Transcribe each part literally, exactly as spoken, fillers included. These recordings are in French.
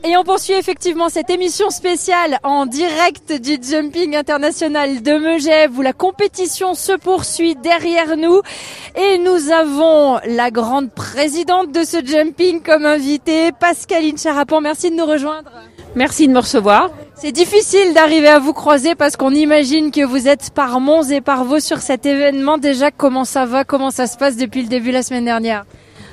Et on poursuit effectivement cette émission spéciale en direct du Jumping International de Megève où la compétition se poursuit derrière nous et nous avons la grande présidente de ce Jumping comme invitée, Pascaline Charapan. Merci de nous rejoindre. Merci de me recevoir. C'est difficile d'arriver à vous croiser parce qu'on imagine que vous êtes par Mons et par Vaux sur cet événement. Déjà, comment ça va? Comment ça se passe depuis le début la semaine dernière?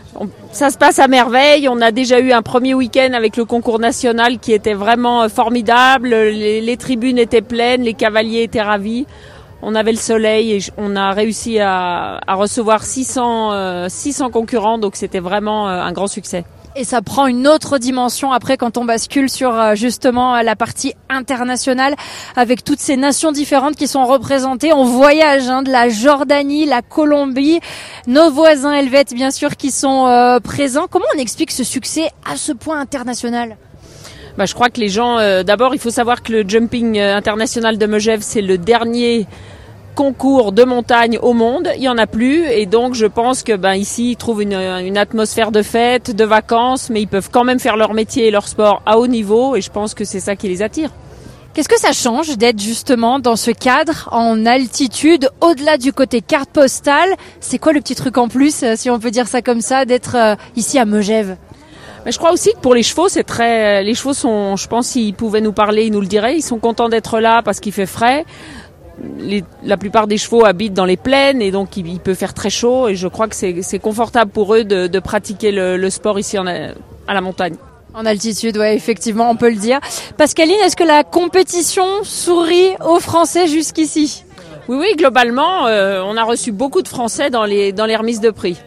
Ça se passe à merveille. On a déjà eu un premier week-end avec le concours national qui était vraiment formidable. Les, les tribunes étaient pleines, les cavaliers étaient ravis. On avait le soleil et on a réussi à, à recevoir six cents, euh, six cents concurrents, donc c'était vraiment euh, un grand succès. Et ça prend une autre dimension après quand on bascule sur justement la partie internationale avec toutes ces nations différentes qui sont représentées. On voyage hein, de la Jordanie, la Colombie, nos voisins helvètes bien sûr qui sont euh, présents. Comment on explique ce succès à ce point international ? Bah, je crois que les gens, euh, d'abord il faut savoir que le Jumping International de Megève c'est le dernier concours de montagne au monde, il y en a plus et donc je pense que ben ici ils trouvent une, une atmosphère de fête, de vacances, mais ils peuvent quand même faire leur métier et leur sport à haut niveau et je pense que c'est ça qui les attire. Qu'est-ce que ça change d'être justement dans ce cadre en altitude, au-delà du côté carte postale? C'est quoi le petit truc en plus, si on peut dire ça comme ça, d'être euh, ici à Megève? Mais je crois aussi que pour les chevaux, c'est très, les chevaux sont, je pense s'ils pouvaient nous parler, ils nous le diraient, ils sont contents d'être là parce qu'il fait frais. Les, la plupart des chevaux habitent dans les plaines et donc il, il peut faire très chaud et je crois que c'est, c'est confortable pour eux de, de pratiquer le, le sport ici en, à la montagne. En altitude, ouais, effectivement, on peut le dire. Pascaline, est-ce que la compétition sourit aux Français jusqu'ici? Oui, oui, globalement, euh, on a reçu beaucoup de Français dans les, dans les remises de prix.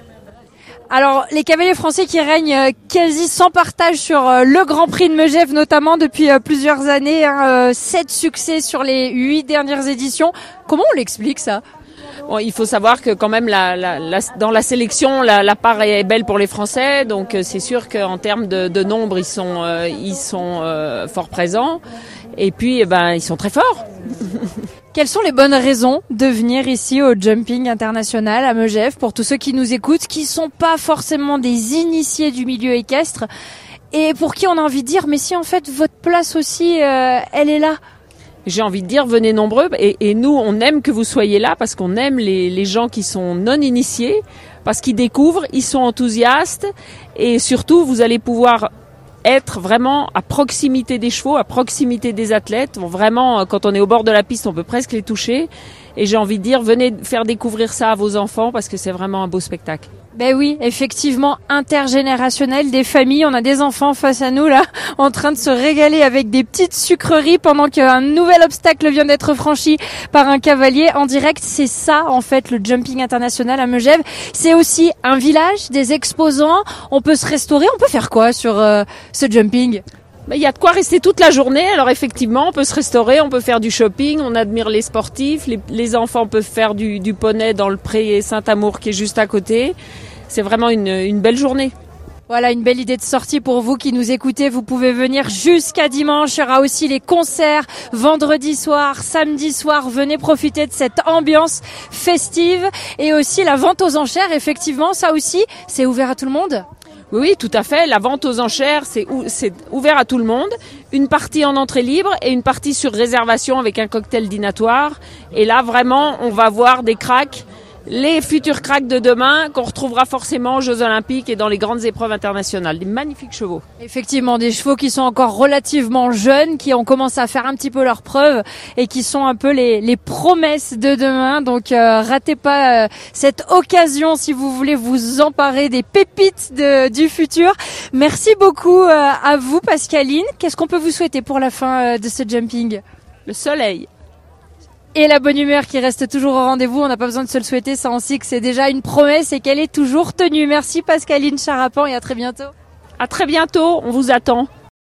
Alors, les cavaliers français qui règnent quasi sans partage sur le Grand Prix de Megève, notamment depuis plusieurs années, hein, sept succès sur les huit dernières éditions. Comment on l'explique ça? Bon, il faut savoir que quand même la, la, la, dans la sélection, la, la part est belle pour les Français, donc c'est sûr qu'en termes de, de nombre, ils sont, euh, ils sont euh, fort présents. Et puis, eh ben, ils sont très forts. Quelles sont les bonnes raisons de venir ici au Jumping International à Megève pour tous ceux qui nous écoutent, qui sont pas forcément des initiés du milieu équestre et pour qui on a envie de dire mais si en fait votre place aussi euh, elle est là? J'ai envie de dire venez nombreux et, et nous on aime que vous soyez là parce qu'on aime les, les gens qui sont non initiés parce qu'ils découvrent, ils sont enthousiastes et surtout vous allez pouvoir être vraiment à proximité des chevaux, à proximité des athlètes. Vraiment, quand on est au bord de la piste, on peut presque les toucher. Et j'ai envie de dire, venez faire découvrir ça à vos enfants parce que c'est vraiment un beau spectacle. Ben oui, effectivement, intergénérationnel, des familles. On a des enfants face à nous, là, en train de se régaler avec des petites sucreries pendant qu'un nouvel obstacle vient d'être franchi par un cavalier en direct. C'est ça, en fait, le Jumping International à Megève. C'est aussi un village, des exposants. On peut se restaurer. On peut faire quoi sur euh, ce jumping? Il y a de quoi rester toute la journée. Alors effectivement, on peut se restaurer, on peut faire du shopping, on admire les sportifs, les, les enfants peuvent faire du, du poney dans le pré Saint-Amour qui est juste à côté. C'est vraiment une, une belle journée. Voilà, une belle idée de sortie pour vous qui nous écoutez. Vous pouvez venir jusqu'à dimanche. Il y aura aussi les concerts vendredi soir, samedi soir. Venez profiter de cette ambiance festive et aussi la vente aux enchères. Effectivement, ça aussi, c'est ouvert à tout le monde. Oui, oui, tout à fait. La vente aux enchères, c'est, ou, c'est ouvert à tout le monde. Une partie en entrée libre et une partie sur réservation avec un cocktail dînatoire. Et là, vraiment, on va voir des cracks, les futurs cracks de demain qu'on retrouvera forcément aux Jeux Olympiques et dans les grandes épreuves internationales. Des magnifiques chevaux. Effectivement, des chevaux qui sont encore relativement jeunes, qui ont commencé à faire un petit peu leurs preuves et qui sont un peu les, les promesses de demain. Donc, euh, ratez pas euh, cette occasion si vous voulez vous emparer des pépites de, du futur. Merci beaucoup euh, à vous, Pascaline. Qu'est-ce qu'on peut vous souhaiter pour la fin euh, de ce jumping? Le soleil. Et la bonne humeur qui reste toujours au rendez-vous. On n'a pas besoin de se le souhaiter, ça on sait que c'est déjà une promesse et qu'elle est toujours tenue. Merci Pascaline Charapan et à très bientôt. À très bientôt, on vous attend.